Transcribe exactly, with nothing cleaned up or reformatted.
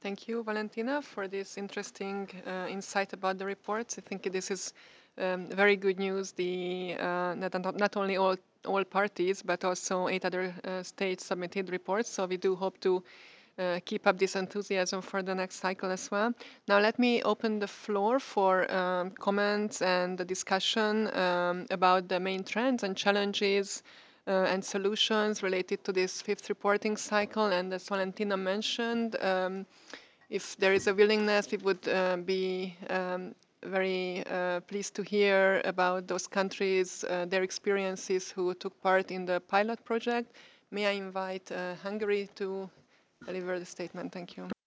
Thank you, Valentina, for this interesting uh, insight about the reports. I think this is um, very good news. The uh, not, not not only all all parties, but also eight other uh, states submitted reports. So we do hope to uh, keep up this enthusiasm for the next cycle as well. Now let me open the floor for um, comments and the discussion um, about the main trends and challenges uh, and solutions related to this fifth reporting cycle. And as Valentina mentioned, um, if there is a willingness, we would uh, be um, very uh, pleased to hear about those countries, uh, their experiences who took part in the pilot project. May I invite uh, Hungary to deliver the statement? Thank you.